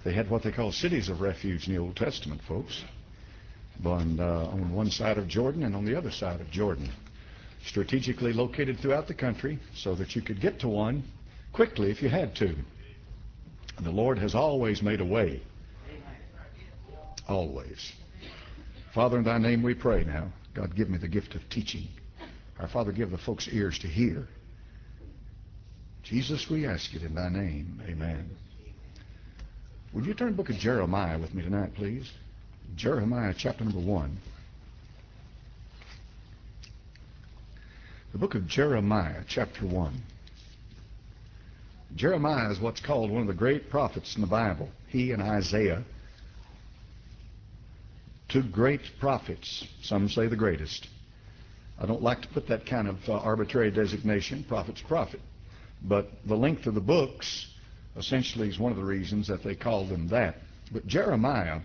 They had what they call cities of refuge in the Old Testament, folks. On one side of Jordan and on the other side of Jordan. Strategically located throughout the country so that you could get to one quickly if you had to. And the Lord has always made a way. Always. Father, in thy name we pray now. God, give me the gift of teaching. Our Father, give the folks ears to hear. Jesus, we ask it in thy name. Amen. Would you turn the book of Jeremiah with me tonight, please? Jeremiah chapter number 1. The book of Jeremiah chapter 1. Jeremiah is what's called one of the great prophets in the Bible. He and Isaiah, two great prophets. Some say the greatest. I don't like to put that kind of arbitrary designation. Prophet's prophet. But the length of the books essentially is one of the reasons that they call them that. But Jeremiah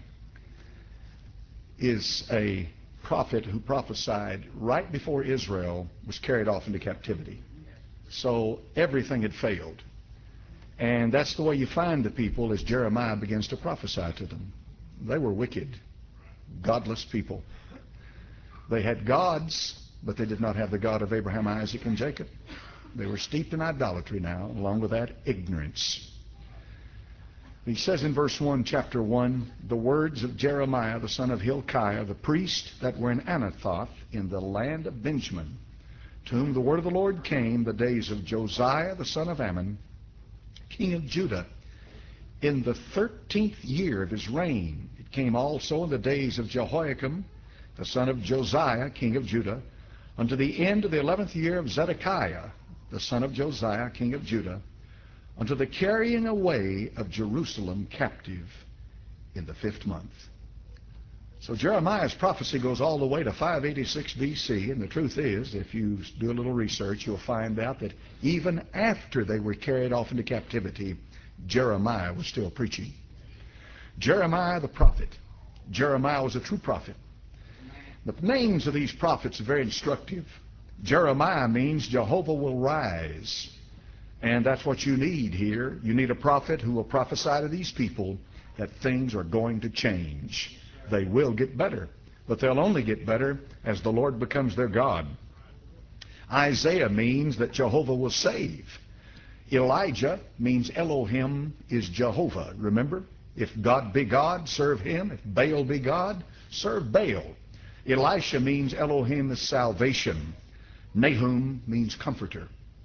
is a prophet who prophesied right before Israel was carried off into captivity. So everything had failed. And that's the way you find the people as Jeremiah begins to prophesy to them. They were wicked, godless people. They had gods, but they did not have the God of Abraham, Isaac, and Jacob. They were steeped in idolatry now, along with that, ignorance. He says in verse 1, chapter 1, the words of Jeremiah, the son of Hilkiah, the priest that were in Anathoth in the land of Benjamin, to whom the word of the Lord came the days of Josiah, the son of Ammon, king of Judah, in the 13th year of his reign. It came also in the days of Jehoiakim, the son of Josiah, king of Judah, unto the end of the 11th year of Zedekiah, the son of Josiah, king of Judah, unto the carrying away of Jerusalem captive in the 5th month. So Jeremiah's prophecy goes all the way to 586 BC, and the truth is, if you do a little research, you'll find out that even after they were carried off into captivity, Jeremiah was still preaching. Jeremiah the prophet. Jeremiah was a true prophet. The names of these prophets are very instructive. Jeremiah means Jehovah will rise. And that's what you need here. You need a prophet who will prophesy to these people that things are going to change. They will get better, but they'll only get better as the Lord becomes their God. Isaiah means that Jehovah will save. Elijah means Elohim is Jehovah. Remember, if God be God, serve him. If Baal be God, serve Baal. Elisha means Elohim is salvation. Nahum means comforter.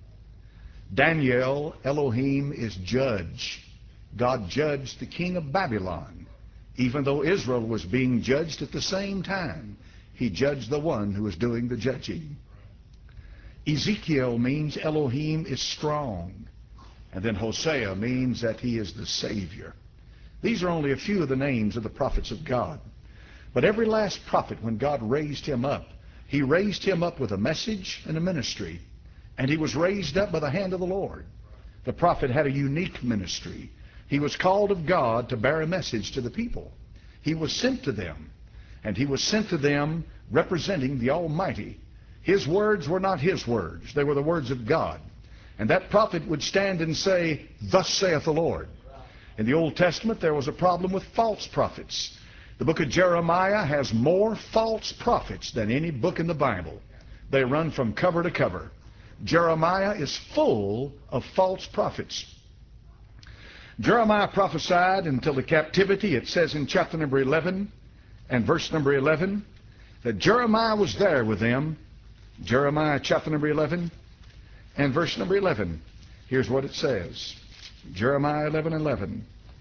Daniel, Elohim is judge. God judged the king of Babylon. Even though Israel was being judged at the same time, he judged the one who was doing the judging. Ezekiel means Elohim is strong. And then Hosea means that he is the Savior. These are only a few of the names of the prophets of God. But every last prophet, when God raised him up, he raised him up with a message and a ministry. And he was raised up by the hand of the Lord. The prophet had a unique ministry. He was called of God to bear a message to the people. He was sent to them. And he was sent to them representing the Almighty. His words were not his words. They were the words of God. And that prophet would stand and say, "Thus saith the Lord." In the Old Testament, there was a problem with false prophets. The book of Jeremiah has more false prophets than any book in the Bible. They run from cover to cover. Jeremiah is full of false prophets. Jeremiah prophesied until the captivity. It says in chapter number 11 and verse number 11 that Jeremiah was there with them. Jeremiah chapter number 11 and verse number 11. Here's what it says. Jeremiah 11:11.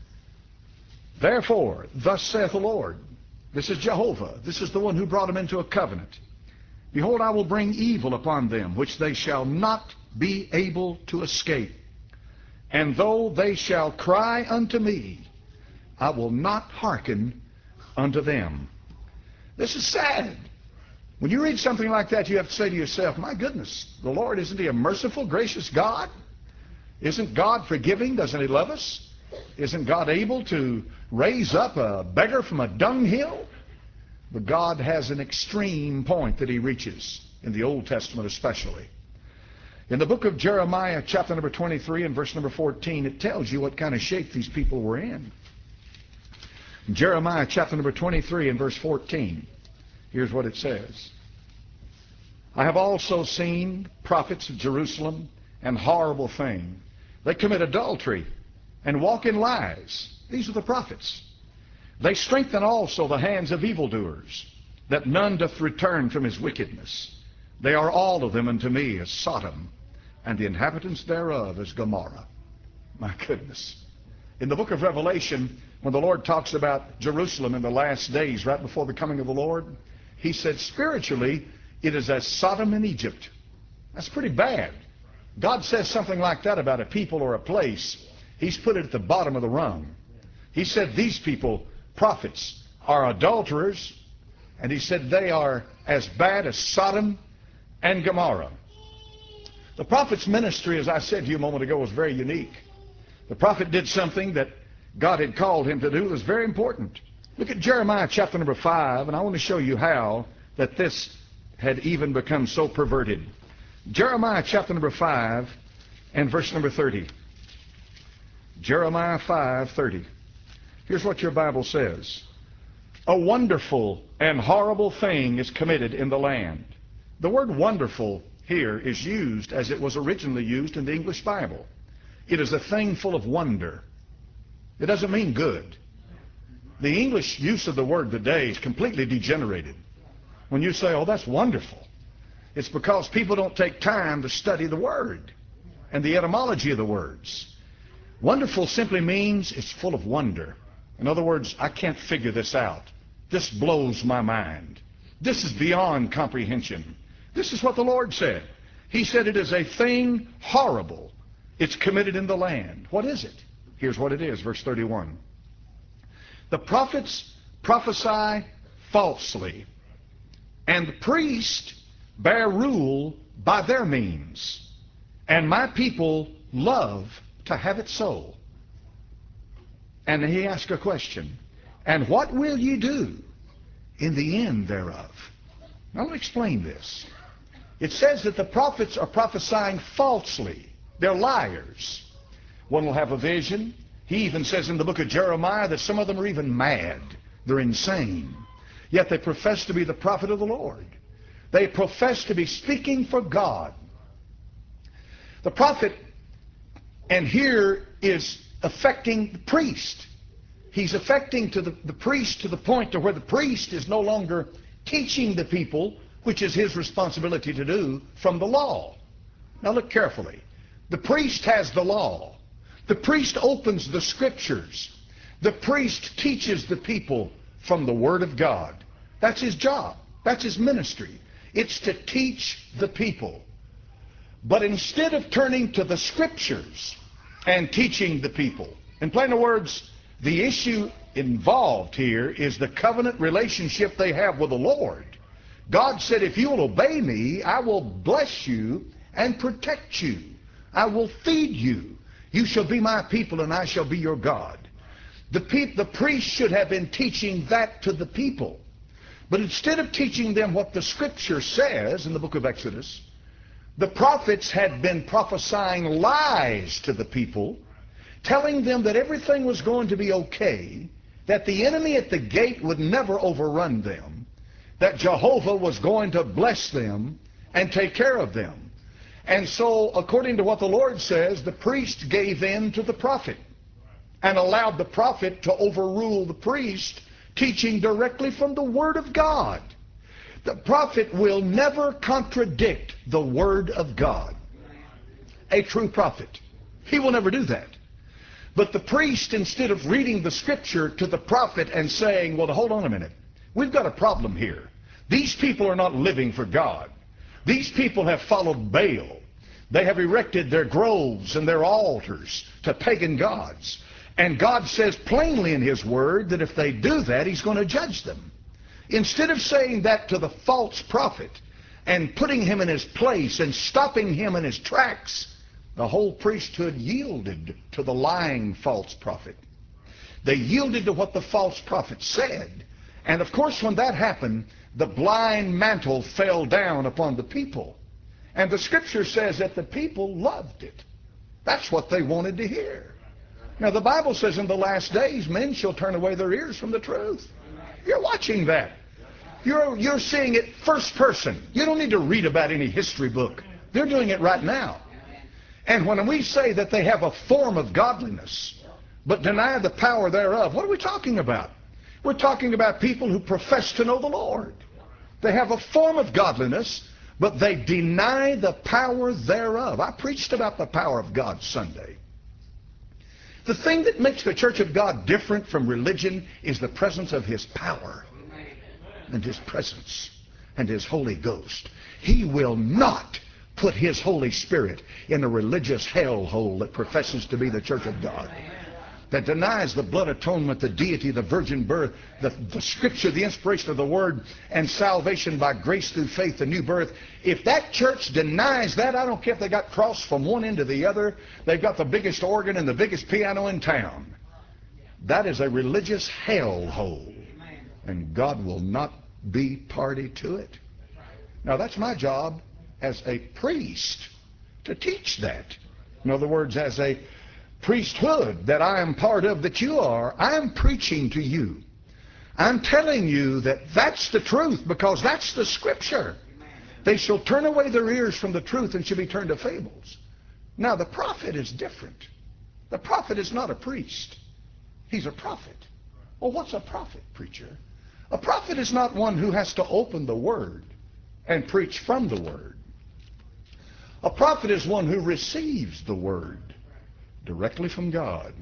Therefore, thus saith the Lord. This is Jehovah. This is the one who brought him into a covenant. Behold, I will bring evil upon them, which they shall not be able to escape. And though they shall cry unto me, I will not hearken unto them. This is sad. When you read something like that, you have to say to yourself, my goodness, the Lord, isn't he a merciful, gracious God? Isn't God forgiving? Doesn't he love us? Isn't God able to raise up a beggar from a dunghill? But God has an extreme point that he reaches, in the Old Testament especially. In the book of Jeremiah, chapter number 23 and verse number 14, it tells you what kind of shape these people were in. Jeremiah chapter number 23 and verse 14. Here's what it says. I have also seen prophets of Jerusalem, and horrible thing. They commit adultery and walk in lies. These are the prophets. They strengthen also the hands of evildoers, that none doth return from his wickedness. They are all of them unto me as Sodom, and the inhabitants thereof as Gomorrah. My goodness. In the book of Revelation, when the Lord talks about Jerusalem in the last days, right before the coming of the Lord, he said spiritually it is as Sodom and Egypt. That's pretty bad. God says something like that about a people or a place. He's put it at the bottom of the rung. He said these people, prophets, are adulterers, and he said they are as bad as Sodom and Gomorrah. The prophet's ministry, as I said to you a moment ago, was very unique. The prophet did something that God had called him to do that was very important. Look at Jeremiah chapter number 5, and I want to show you how that this had even become so perverted. Jeremiah chapter number 5 and verse number 30. Jeremiah 5:30. Here's what your Bible says. A wonderful and horrible thing is committed in the land. The word wonderful here is used as it was originally used in the English Bible. It is a thing full of wonder. It doesn't mean good. The English use of the word today is completely degenerated. When you say, oh, that's wonderful, it's because people don't take time to study the word and the etymology of the words. Wonderful simply means it's full of wonder. In other words, I can't figure this out. This blows my mind. This is beyond comprehension. This is what the Lord said. He said it is a thing horrible. It's committed in the land. What is it? Here's what it is, verse 31. The prophets prophesy falsely, and the priests bear rule by their means, and my people love to have it so. And he asked a question, and what will ye do in the end thereof? Now let me explain this. It says that the prophets are prophesying falsely. They're liars. One will have a vision. He even says in the book of Jeremiah that some of them are even mad. They're insane. Yet they profess to be the prophet of the Lord. They profess to be speaking for God. The prophet, and here is affecting the priest. He's affecting to the priest to the point to where the priest is no longer teaching the people, which is his responsibility to do, from the law. Now look carefully. The priest has the law. The priest opens the scriptures. The priest teaches the people from the Word of God. That's his job. That's his ministry. It's to teach the people. But instead of turning to the scriptures and teaching the people, in plain words, the issue involved here is the covenant relationship they have with the Lord. God said, if you will obey me, I will bless you and protect you. I will feed you. You shall be my people, and I shall be your God. The priest should have been teaching that to the people. But instead of teaching them what the Scripture says in the book of Exodus, the prophets had been prophesying lies to the people, telling them that everything was going to be okay, that the enemy at the gate would never overrun them, that Jehovah was going to bless them and take care of them. And so, according to what the Lord says, the priest gave in to the prophet and allowed the prophet to overrule the priest, teaching directly from the Word of God. The prophet will never contradict the Word of God. A true prophet. He will never do that. But the priest, instead of reading the Scripture to the prophet and saying, well, hold on a minute, we've got a problem here. These people are not living for God. These people have followed Baal. They have erected their groves and their altars to pagan gods. And God says plainly in His Word that if they do that, He's going to judge them. Instead of saying that to the false prophet and putting him in his place and stopping him in his tracks, the whole priesthood yielded to the lying false prophet. They yielded to what the false prophet said. And of course, when that happened, the blind mantle fell down upon the people. And the Scripture says that the people loved it. That's what they wanted to hear. Now the Bible says in the last days men shall turn away their ears from the truth. You're watching that. You're seeing it first person. You don't need to read about any history book. They're doing it right now. And when we say that they have a form of godliness but deny the power thereof, what are we talking about? We're talking about people who profess to know the Lord. They have a form of godliness, but they deny the power thereof. I preached about the power of God Sunday. The thing that makes the Church of God different from religion is the presence of His power and His presence and His Holy Ghost. He will not put His Holy Spirit in a religious hellhole that professes to be the Church of God, that denies the blood atonement, the deity, the virgin birth, the Scripture, the inspiration of the Word, and salvation by grace through faith, the new birth. If that church denies that, I don't care if they got crossed from one end to the other, they've got the biggest organ and the biggest piano in town. That is a religious hellhole, and God will not be party to it. Now that's my job as a priest to teach that. In other words, as a priesthood that I am part of, that you are, I'm preaching to you. I'm telling you that that's the truth, because that's the Scripture. They shall turn away their ears from the truth and shall be turned to fables. Now the prophet is different. The prophet is not a priest. He's a prophet. Well, what's a prophet, preacher? A prophet is not one who has to open the Word and preach from the Word. A prophet is one who receives the Word directly from God.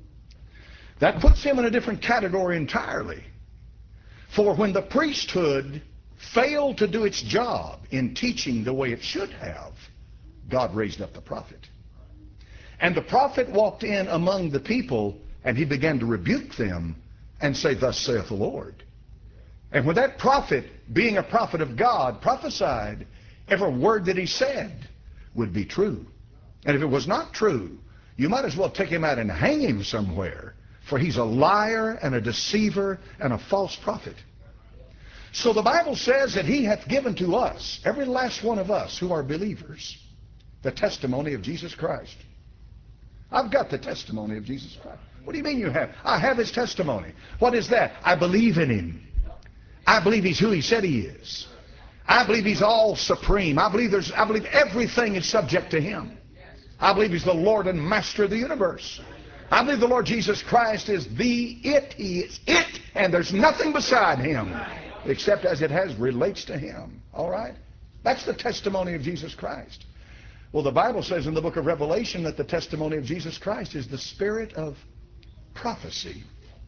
That puts him in a different category entirely. For when the priesthood failed to do its job in teaching the way it should have, God raised up the prophet. And the prophet walked in among the people, and he began to rebuke them and say, "Thus saith the Lord." And when that prophet, being a prophet of God, prophesied, every word that he said would be true. And if it was not true, you might as well take him out and hang him somewhere, for he's a liar and a deceiver and a false prophet. So the Bible says that He hath given to us, every last one of us who are believers, the testimony of Jesus Christ. I've got the testimony of Jesus Christ. What do you mean you have? I have His testimony. What is that? I believe in Him. I believe He's who He said He is. I believe He's all supreme. I believe everything is subject to Him. I believe He's the Lord and Master of the universe. I believe the Lord Jesus Christ is He is it, and there's nothing beside Him except as it relates to Him. All right? That's the testimony of Jesus Christ. Well, the Bible says in the book of Revelation that the testimony of Jesus Christ is the spirit of prophecy.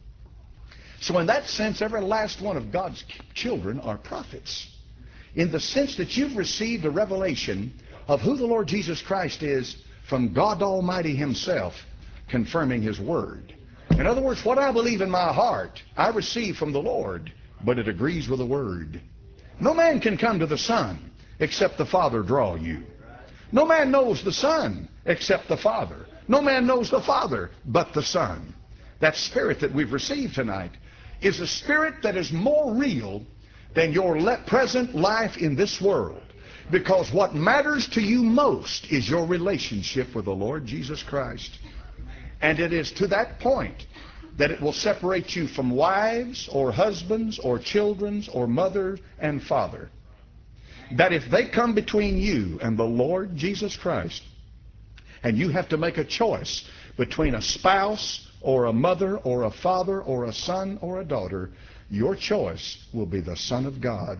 So in that sense, every last one of God's children are prophets, in the sense that you've received a revelation of who the Lord Jesus Christ is from God Almighty Himself, confirming His Word. In other words, what I believe in my heart, I receive from the Lord, but it agrees with the Word. No man can come to the Son except the Father draw you. No man knows the Son except the Father. No man knows the Father but the Son. That spirit that we've received tonight is a spirit that is more real than your present life in this world. Because what matters to you most is your relationship with the Lord Jesus Christ. And it is to that point that it will separate you from wives or husbands or children or mother and father. That if they come between you and the Lord Jesus Christ, and you have to make a choice between a spouse or a mother or a father or a son or a daughter, your choice will be the Son of God.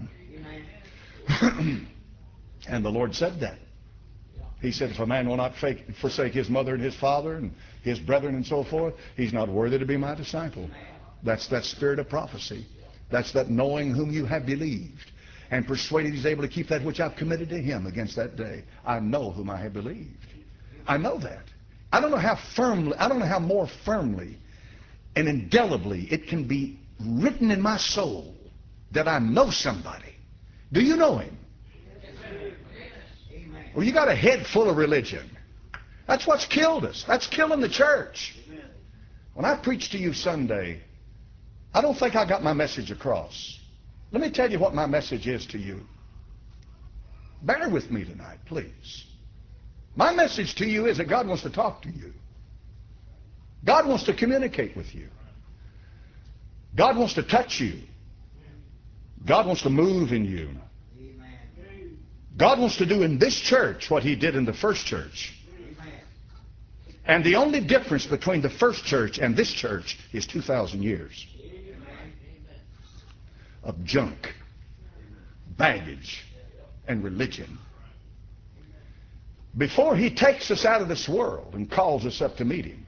And the Lord said that. He said, if a man will not forsake his mother and his father and his brethren and so forth, he's not worthy to be my disciple. That's that spirit of prophecy. That's that knowing whom you have believed, and persuaded he's able to keep that which I've committed to him against that day. I know whom I have believed. I know that. I don't know how more firmly and indelibly it can be written in my soul that I know somebody. Do you know him? Well, you got a head full of religion. That's what's killed us. That's killing the church. When I preach to you Sunday, I don't think I got my message across. Let me tell you what my message is to you. Bear with me tonight, please. My message to you is that God wants to talk to you. God wants to communicate with you. God wants to touch you. God wants to move in you. God wants to do in this church what he did in the first church. And the only difference between the first church and this church is 2,000 years of junk, baggage, and religion. Before he takes us out of this world and calls us up to meet him,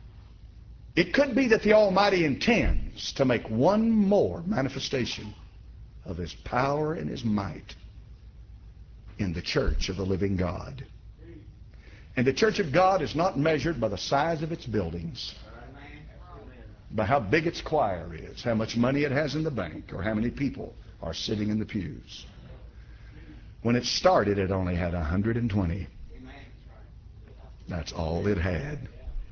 it could be that the Almighty intends to make one more manifestation of his power and his might in the church of the living God. And the church of God is not measured by the size of its buildings, by how big its choir is, how much money it has in the bank, or how many people are sitting in the pews. When it started, it only had 120. That's all it had.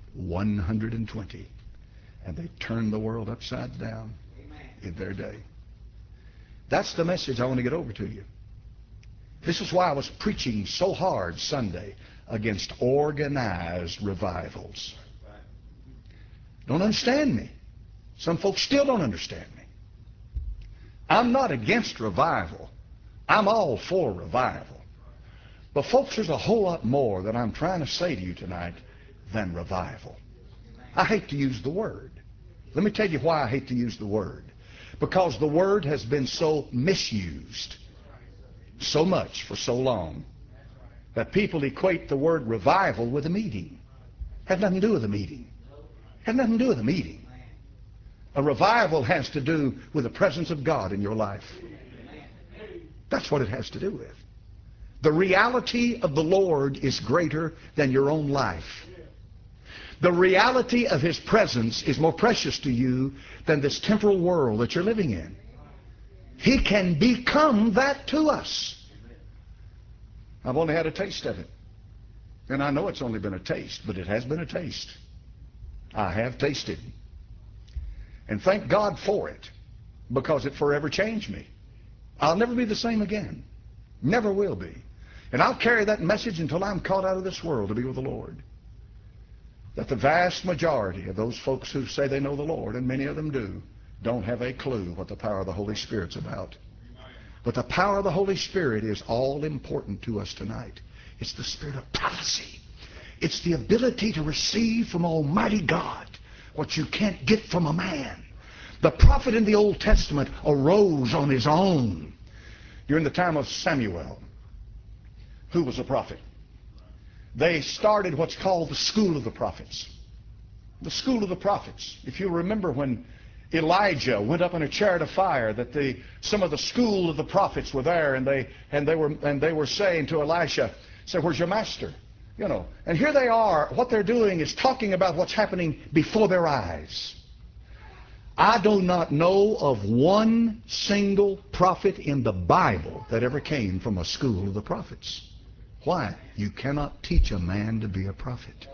120. And they turned the world upside down in their day. That's the message I want to get over to you. This is why I was preaching so hard Sunday against organized revivals. Don't understand me. Some folks still don't understand me. I'm not against revival. I'm all for revival. But folks, there's a whole lot more that I'm trying to say to you tonight than revival. I hate to use the word. Let me tell you why I hate to use the word. Because the word has been so misused so much for so long that people equate the word revival with a meeting. Has nothing to do with a meeting. Has nothing to do with a meeting. A revival has to do with the presence of God in your life. That's what it has to do with. The reality of the Lord is greater than your own life. The reality of his presence is more precious to you than this temporal world that you're living in. He can become that to us. I've only had a taste of it. And I know it's only been a taste, but it has been a taste. I have tasted. And thank God for it, because it forever changed me. I'll never be the same again. Never will be. And I'll carry that message until I'm caught out of this world to be with the Lord. That the vast majority of those folks who say they know the Lord, and many of them do, don't have a clue what the power of the Holy Spirit's about. But the power of the Holy Spirit is all important to us tonight. It's the spirit of prophecy. It's the ability to receive from Almighty God what you can't get from a man. The prophet in the Old Testament arose on his own during the time of Samuel, who was a prophet. They started what's called the school of the prophets. The school of the prophets. If you remember when Elijah went up in a chariot of fire, that some of the school of the prophets were there, and they were saying to Elisha, say, "Where's your master?" You know, and here they are. What they're doing is talking about what's happening before their eyes. I do not know of one single prophet in the Bible that ever came from a school of the prophets. Why? You cannot teach a man to be a prophet.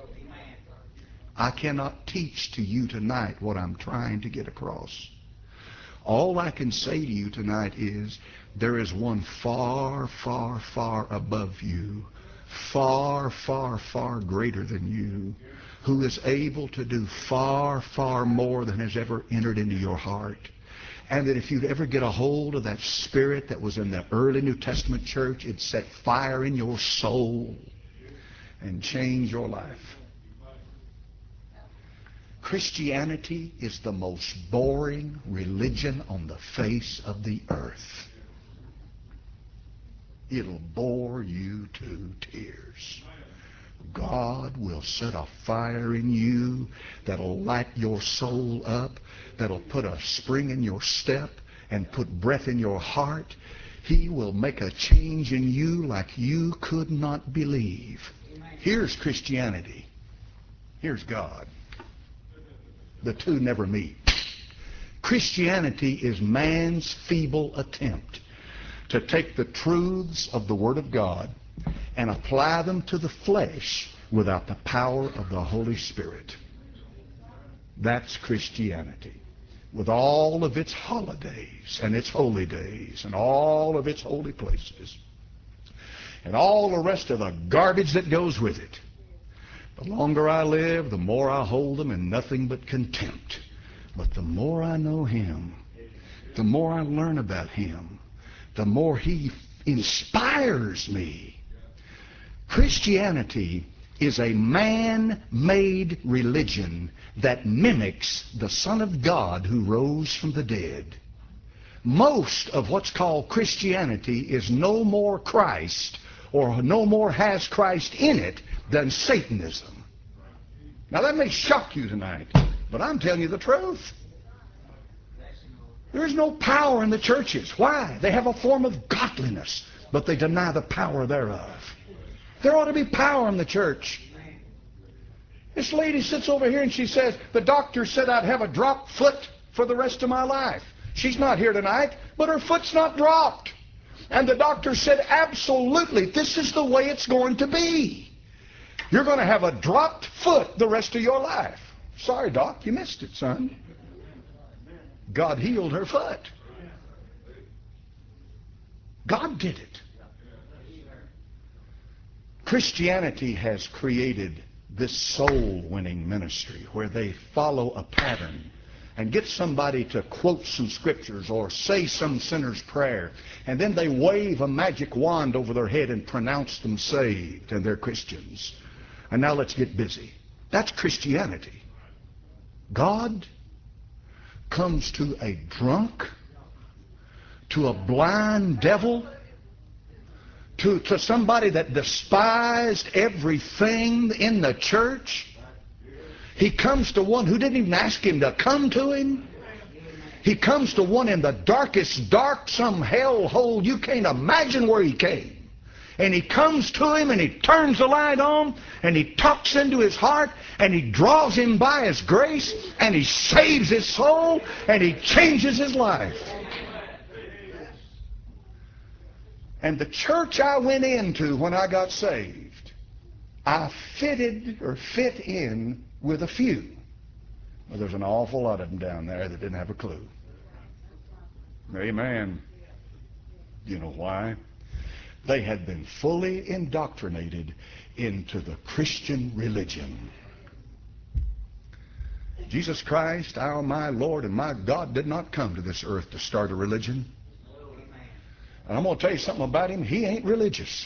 I cannot teach to you tonight what I'm trying to get across. All I can say to you tonight is there is one far, far, far above you, far, far, far greater than you, who is able to do far, far more than has ever entered into your heart. And that if you'd ever get a hold of that spirit that was in the early New Testament church, it'd set fire in your soul and change your life. Christianity is the most boring religion on the face of the earth. It'll bore you to tears. God will set a fire in you that'll light your soul up, that'll put a spring in your step and put breath in your heart. He will make a change in you like you could not believe. Here's Christianity. Here's God. The two never meet. Christianity is man's feeble attempt to take the truths of the Word of God and apply them to the flesh without the power of the Holy Spirit. That's Christianity. With all of its holidays and its holy days and all of its holy places and all the rest of the garbage that goes with it. The longer I live, the more I hold them in nothing but contempt. But the more I know Him, the more I learn about Him, the more He inspires me. Christianity is a man-made religion that mimics the Son of God who rose from the dead. Most of what's called Christianity is no more Christ, or no more has Christ in it, than Satanism. Now that may shock you tonight, but I'm telling you the truth. There is no power in the churches. Why? They have a form of godliness, but they deny the power thereof. There ought to be power in the church. This lady sits over here and she says, the doctor said I'd have a dropped foot for the rest of my life. She's not here tonight, but her foot's not dropped. And the doctor said, absolutely, this is the way it's going to be. You're going to have a dropped foot the rest of your life. Sorry, Doc, you missed it, son. God healed her foot. God did it. Christianity has created this soul-winning ministry where they follow a pattern and get somebody to quote some scriptures or say some sinner's prayer, and then they wave a magic wand over their head and pronounce them saved, and they're Christians. And now let's get busy. That's Christianity. God comes to a drunk, to a blind devil, to somebody that despised everything in the church. He comes to one who didn't even ask him to come to him. He comes to one in the darkest dark, some hellhole you can't imagine where he came. And he comes to him and he turns the light on and he talks into his heart and he draws him by his grace and he saves his soul and he changes his life. And the church I went into when I got saved, I fit in with a few. Well, there's an awful lot of them down there that didn't have a clue. Amen. You know why? They had been fully indoctrinated into the Christian religion. Jesus Christ, our my Lord and my God, did not come to this earth to start a religion. And I'm going to tell you something about him. He ain't religious.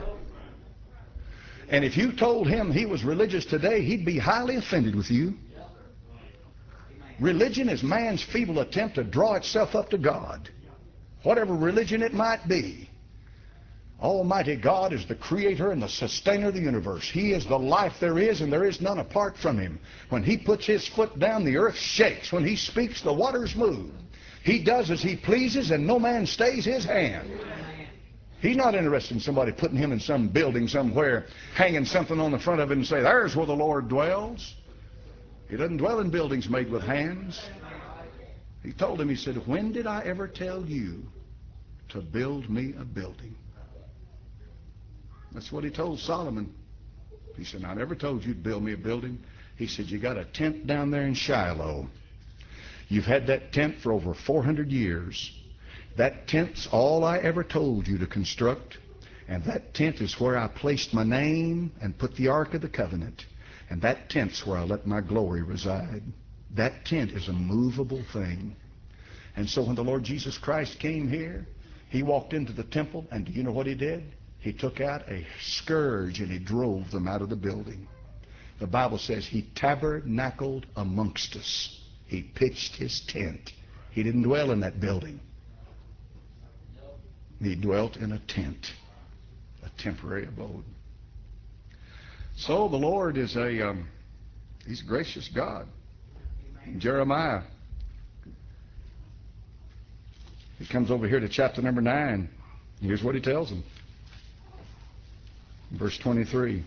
And if you told him he was religious today, he'd be highly offended with you. Religion is man's feeble attempt to draw itself up to God. Whatever religion it might be. Almighty God is the creator and the sustainer of the universe. He is the life there is, and there is none apart from him. When he puts his foot down, the earth shakes. When he speaks, the waters move. He does as he pleases, and no man stays his hand. He's not interested in somebody putting him in some building somewhere, hanging something on the front of it and say, there's where the Lord dwells. He doesn't dwell in buildings made with hands. He told him, he said, when did I ever tell you to build me a building? That's what he told Solomon. He said, I never told you to build me a building. He said, you got a tent down there in Shiloh. You've had that tent for over 400 years. That tent's all I ever told you to construct. And that tent is where I placed my name and put the Ark of the Covenant. And that tent's where I let my glory reside. That tent is a movable thing. And so when the Lord Jesus Christ came here, he walked into the temple, and do you know what he did? He took out a scourge and he drove them out of the building. The Bible says he tabernacled amongst us. He pitched his tent. He didn't dwell in that building. He dwelt in a tent, a temporary abode. So the Lord is he's a gracious God. Jeremiah, he comes over here to chapter number 9. Here's what he tells them. Verse 23.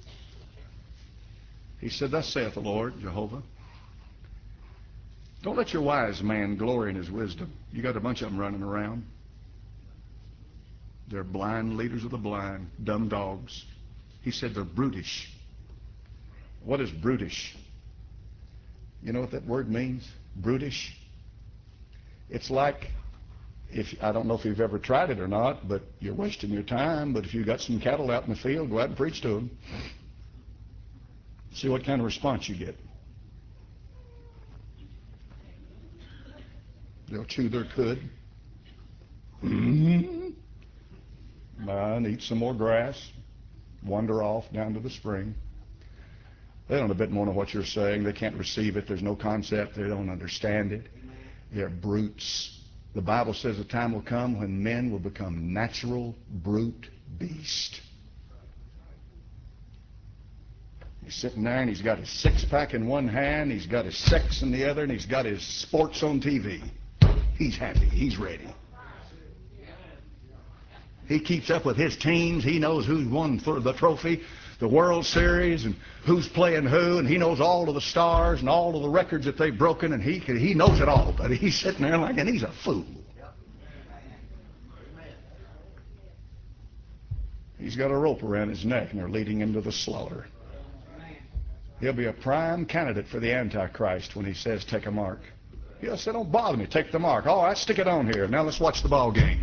He said, thus saith the Lord, Jehovah, don't let your wise man glory in his wisdom. You got a bunch of them running around. They're blind leaders of the blind, dumb dogs. He said they're brutish. What is brutish? You know what that word means? Brutish. It's like, I don't know if you've ever tried it or not, but you're wasting your time. But if you've got some cattle out in the field, go out and preach to them. See what kind of response you get. They'll chew their cud. And eat some more grass. Wander off down to the spring. They don't a bit more know what you're saying. They can't receive it. There's no concept. They don't understand it. They're brutes. The Bible says a time will come when men will become natural brute beasts. He's sitting there and he's got his six-pack in one hand, he's got his sex in the other, and he's got his sports on TV. He's happy. He's ready. He keeps up with his teams. He knows who's won the trophy, the World Series, and who's playing who, and he knows all of the stars and all of the records that they've broken, and he knows it all, but he's sitting there like, and he's a fool. He's got a rope around his neck, and they're leading him to the slaughter. He'll be a prime candidate for the Antichrist when he says, take a mark. He'll say, don't bother me, take the mark. All right, stick it on here. Now let's watch the ball game.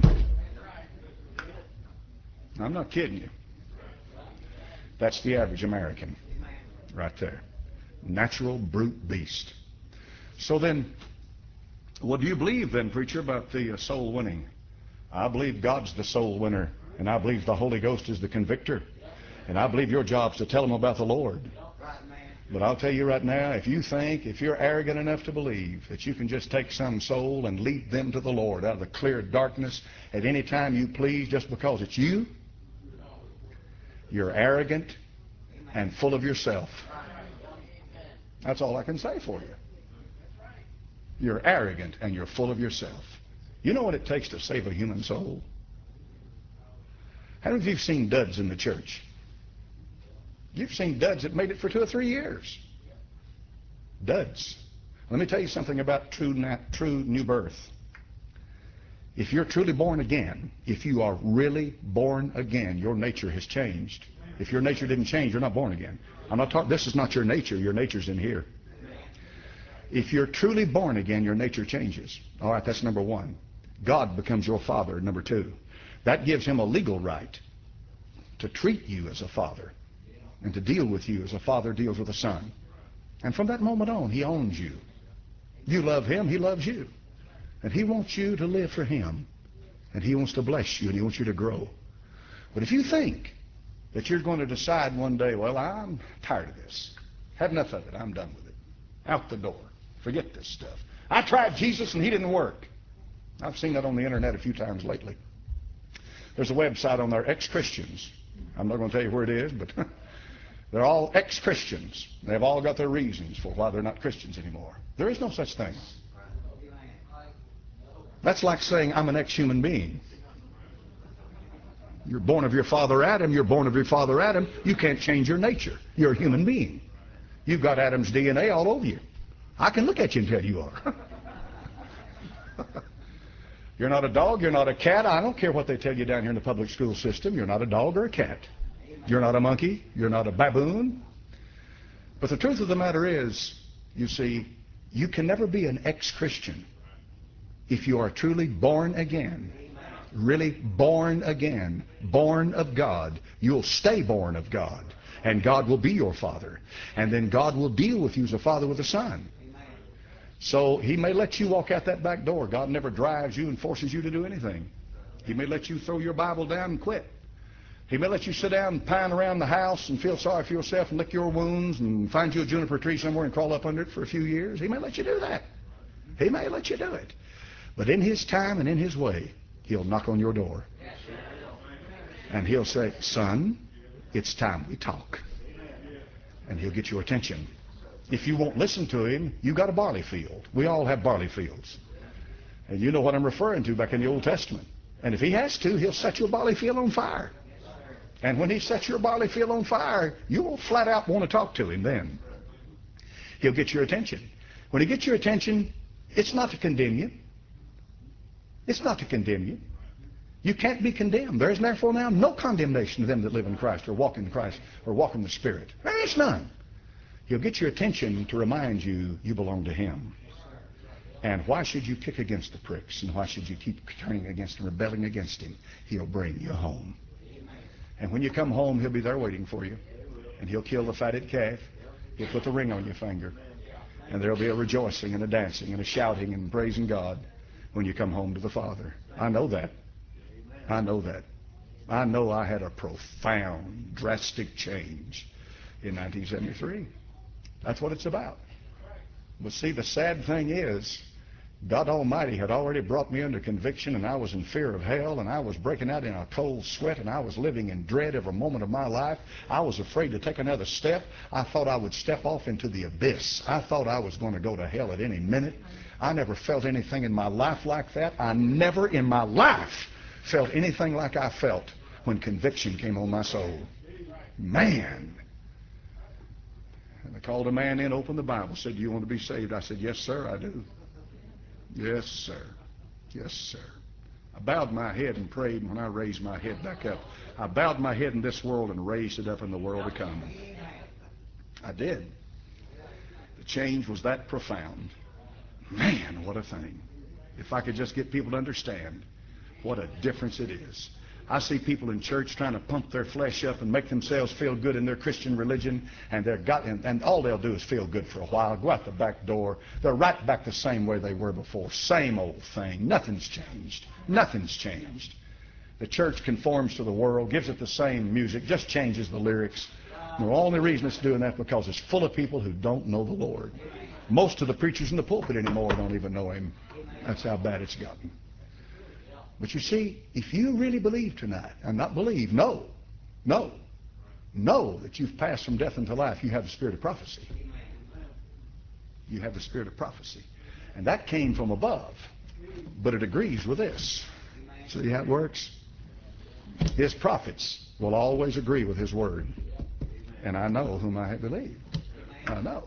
I'm not kidding you. That's the average American right there. Natural brute beast. So then, what do you believe then, preacher, about the soul winning? I believe God's the soul winner, and I believe the Holy Ghost is the convictor. And I believe your job's to tell them about the Lord. But I'll tell you right now, if you're arrogant enough to believe that you can just take some soul and lead them to the Lord out of the clear darkness at any time you please just because it's you, you're arrogant and full of yourself. That's all I can say for you. You're arrogant and you're full of yourself. You know what it takes to save a human soul? How many of you have seen duds in the church? You've seen duds that made it for 2 or 3 years. Duds. Let me tell you something about true new birth. If you're truly born again, if you are really born again, your nature has changed. If your nature didn't change, you're not born again. I'm not talking, this is not your nature. Your nature's in here. If you're truly born again, your nature changes. All right, that's number one. God becomes your father, number two. That gives him a legal right to treat you as a father and to deal with you as a father deals with a son. And from that moment on, he owns you. You love him, he loves you. And he wants you to live for him. And he wants to bless you, and he wants you to grow. But if you think that you're going to decide one day, well, I'm tired of this. Had enough of it. I'm done with it. Out the door. Forget this stuff. I tried Jesus, and he didn't work. I've seen that on the internet a few times lately. There's a website on there, ex-Christians. I'm not going to tell you where it is, but they're all ex-Christians. They've all got their reasons for why they're not Christians anymore. There is no such thing. That's like saying I'm an ex-human being. You're born of your father Adam. You're born of your father Adam. You can't change your nature. You're a human being. You've got Adam's DNA all over you. I can look at you and tell you are. You're not a dog. You're not a cat. I don't care what they tell you down here in the public school system. You're not a dog or a cat. You're not a monkey. You're not a baboon. But the truth of the matter is, you see, you can never be an ex-Christian if you are truly born again. Really born again. Born of God. You'll stay born of God. And God will be your father. And then God will deal with you as a father with a son. So he may let you walk out that back door. God never drives you and forces you to do anything. He may let you throw your Bible down and quit. He may let you sit down and pine around the house and feel sorry for yourself and lick your wounds and find you a juniper tree somewhere and crawl up under it for a few years. He may let you do that. He may let you do it. But in his time and in his way, he'll knock on your door. And he'll say, son, it's time we talk. And he'll get your attention. If you won't listen to him, you got a barley field. We all have barley fields. And you know what I'm referring to back in the Old Testament. And if he has to, he'll set your barley field on fire. And when he sets your barley field on fire, you will flat out want to talk to him then. He'll get your attention. When he gets your attention, it's not to condemn you. It's not to condemn you. You can't be condemned. There is therefore now no condemnation to them that live in Christ or walk in Christ or walk in the Spirit. There is none. He'll get your attention to remind you you belong to him. And why should you kick against the pricks? And why should you keep turning against him, rebelling against him? He'll bring you home. And when you come home, he'll be there waiting for you. And he'll kill the fatted calf. He'll put the ring on your finger. And there'll be a rejoicing and a dancing and a shouting and praising God when you come home to the Father. I know that. I know that. I know I had a profound, drastic change in 1973. That's what it's about. But see, the sad thing is, God Almighty had already brought me under conviction, and I was in fear of hell, and I was breaking out in a cold sweat, and I was living in dread every moment of my life. I was afraid to take another step. I thought I would step off into the abyss. I thought I was going to go to hell at any minute. I never felt anything in my life like that. I never in my life felt anything like I felt when conviction came on my soul. Man. And I called a man in, opened the Bible, said, "Do you want to be saved?" I said, "Yes, sir, I do." "Yes, sir. Yes, sir." I bowed my head and prayed, and when I raised my head back up, I bowed my head in this world and raised it up in the world to come. I did. The change was that profound. Man, what a thing. If I could just get people to understand what a difference it is. I see people in church trying to pump their flesh up and make themselves feel good in their Christian religion, and and all they'll do is feel good for a while, go out the back door. They're right back the same way they were before. Same old thing. Nothing's changed. Nothing's changed. The church conforms to the world, gives it the same music, just changes the lyrics. And the only reason it's doing that is because it's full of people who don't know the Lord. Most of the preachers in the pulpit anymore don't even know Him. That's how bad it's gotten. But you see, if you really believe tonight, and not believe, know that you've passed from death into life, you have the spirit of prophecy. You have the spirit of prophecy. And that came from above, but it agrees with this. See how it works? His prophets will always agree with His word. And I know whom I have believed. I know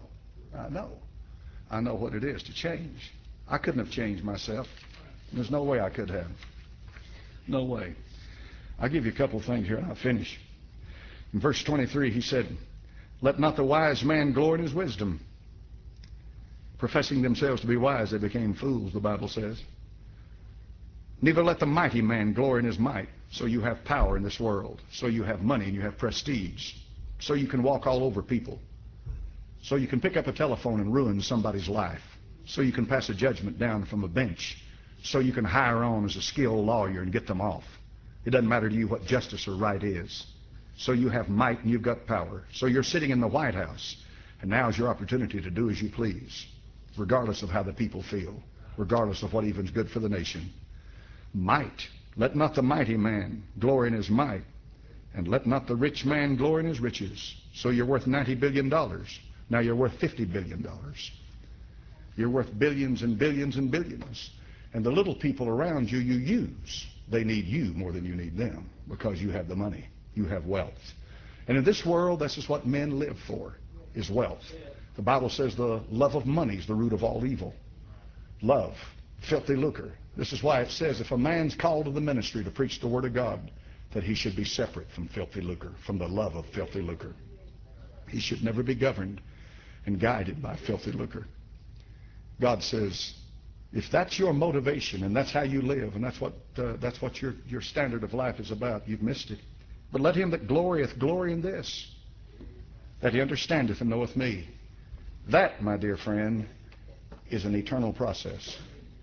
what it is to change. I couldn't have changed myself. There's no way I could have. No way. I'll give you a couple of things here and I'll finish. In verse 23, he said, "Let not the wise man glory in his wisdom. Professing themselves to be wise, they became fools," the Bible says. "Neither let the mighty man glory in his might." So you have power in this world. So you have money and you have prestige. So you can walk all over people. So you can pick up a telephone and ruin somebody's life. So you can pass a judgment down from a bench. So you can hire on as a skilled lawyer and get them off. It doesn't matter to you what justice or right is. So you have might and you've got power. So you're sitting in the White House, and now's your opportunity to do as you please, regardless of how the people feel, regardless of what even's good for the nation. Might. Let not the mighty man glory in his might, and let not the rich man glory in his riches. So you're worth $90 billion. Now you're worth $50 billion. You're worth billions and billions and billions. And the little people around you, you use. They need you more than you need them because you have the money. You have wealth. And in this world, this is what men live for, is wealth. The Bible says the love of money is the root of all evil. Love, filthy lucre. This is why it says if a man's called to the ministry to preach the Word of God, that he should be separate from filthy lucre, from the love of filthy lucre. He should never be governed and guided by filthy lucre. God says, if that's your motivation and that's how you live and that's what your standard of life is about, you've missed it. But let him that glorieth glory in this, that he understandeth and knoweth me. That, my dear friend, is an eternal process.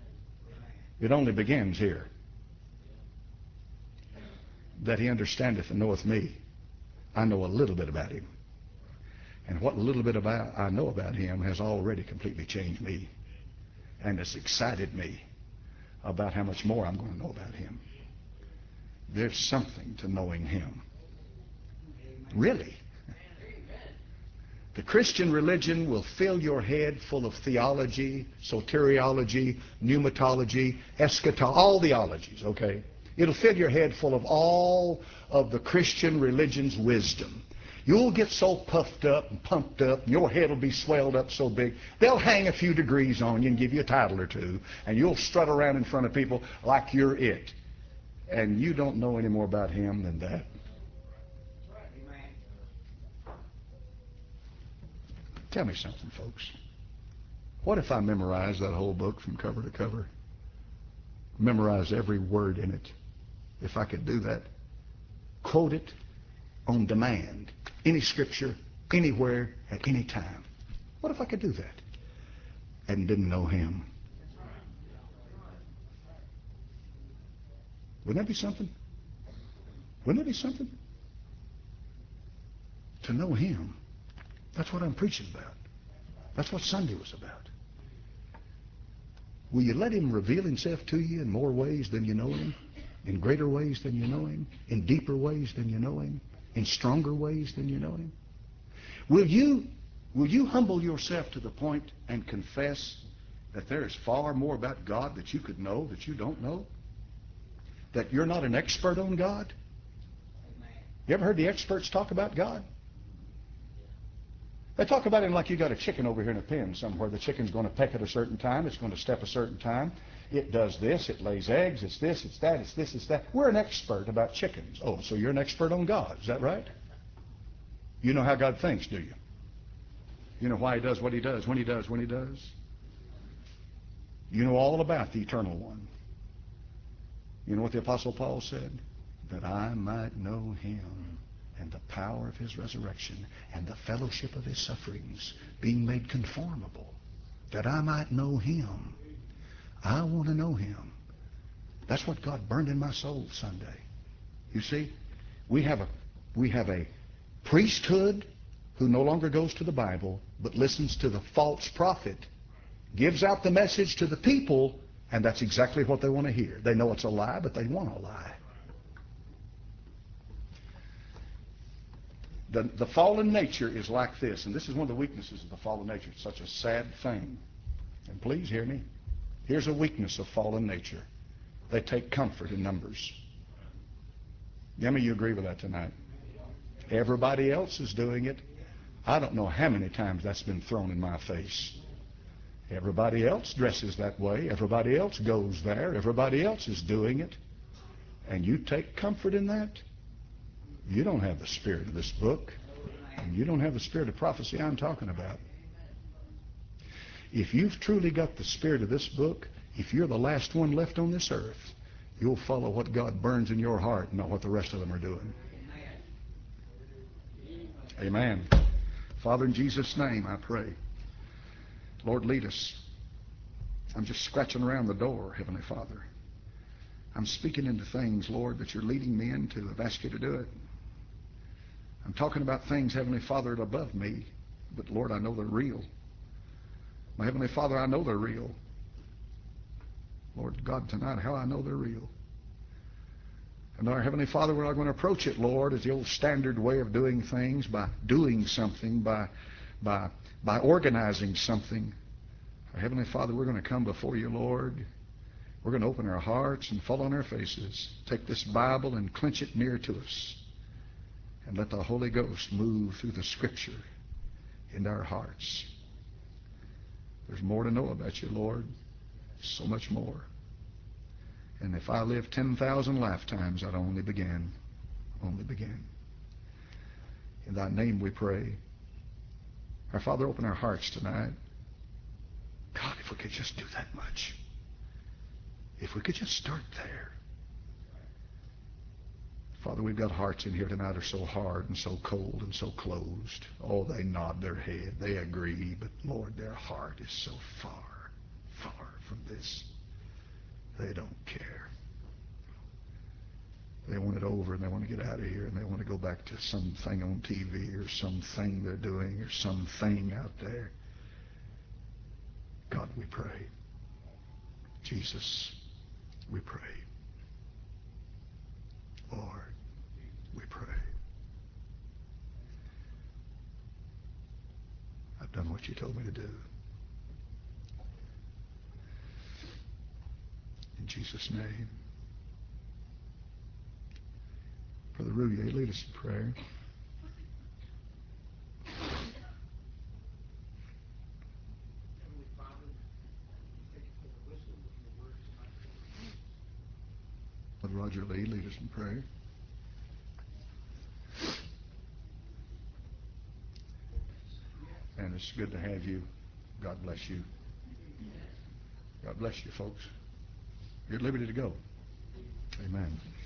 It only begins here. That he understandeth and knoweth me. I know a little bit about him. And what little bit I know about him has already completely changed me. And it's excited me about how much more I'm going to know about him. There's something to knowing him. Really. The Christian religion will fill your head full of theology, soteriology, pneumatology, eschatology, all theologies, okay? It'll fill your head full of all of the Christian religion's wisdom. You'll get so puffed up and pumped up, and your head will be swelled up so big, they'll hang a few degrees on you and give you a title or two, and you'll strut around in front of people like you're it. And you don't know any more about him than that. Tell me something, folks. What if I memorized that whole book from cover to cover? Memorize every word in it. If I could do that. Quote it on demand. Any scripture, anywhere, at any time. What if I could do that and didn't know him? Wouldn't that be something? Wouldn't that be something? To know him. That's what I'm preaching about. That's what Sunday was about. Will you let him reveal himself to you in more ways than you know him? In greater ways than you know him? In deeper ways than you know him? In stronger ways than you know him? Will you humble yourself to the point and confess that there is far more about God that you could know that you don't know? That you're not an expert on God? You ever heard the experts talk about God? They talk about him like you got a chicken over here in a pen somewhere. The chicken's going to peck at a certain time. It's going to step a certain time. It does this. It lays eggs. It's this. It's that. It's this. It's that. We're an expert about chickens. Oh, so you're an expert on God. Is that right? You know how God thinks, do you? You know why he does what he does, when he does, when he does? You know all about the Eternal One. You know what the Apostle Paul said? That I might know him and the power of his resurrection and the fellowship of his sufferings, being made conformable, that I might know him. I want to know him. That's what God burned in my soul Sunday. You see, we have a priesthood who no longer goes to the Bible, but listens to the false prophet, gives out the message to the people, and that's exactly what they want to hear. They know it's a lie, but they want a lie. The fallen nature is like this, and this is one of the weaknesses of the fallen nature. It's such a sad thing. And please hear me. Here's a weakness of fallen nature. They take comfort in numbers. How many of you agree with that tonight? Everybody else is doing it. I don't know how many times that's been thrown in my face. Everybody else dresses that way. Everybody else goes there. Everybody else is doing it. And you take comfort in that? You don't have the spirit of this book. And you don't have the spirit of prophecy I'm talking about. If you've truly got the spirit of this book, if you're the last one left on this earth, you'll follow what God burns in your heart, not what the rest of them are doing. Amen. Father, in Jesus' name I pray. Lord, lead us. I'm just scratching around the door, Heavenly Father. I'm speaking into things, Lord, that you're leading me into. I've asked you to do it. I'm talking about things, Heavenly Father, above me, but Lord, I know they're real. My Heavenly Father, I know they're real. Lord God, tonight, how I know they're real. And our Heavenly Father, we're not going to approach it, Lord, as the old standard way of doing things, by doing something, by organizing something. Our Heavenly Father, we're going to come before you, Lord. We're going to open our hearts and fall on our faces. Take this Bible and clench it near to us. And let the Holy Ghost move through the Scripture into our hearts. There's more to know about you, Lord. So much more. And if I live 10,000 lifetimes, I'd only begin. Only begin. In thy name we pray. Our Father, open our hearts tonight. God, if we could just do that much. If we could just start there. Father, we've got hearts in here tonight that are so hard and so cold and so closed. Oh, they nod their head. They agree. But, Lord, their heart is so far, far from this. They don't care. They want it over and they want to get out of here and they want to go back to something on TV or something they're doing or something out there. God, we pray. Jesus, we pray. Lord, we pray. I've done what you told me to do. In Jesus' name. Brother Rouillet, lead us in prayer. Brother Roger Lee, lead us in prayer. And it's good to have you. God bless you. God bless you, folks. You're at liberty to go. Amen.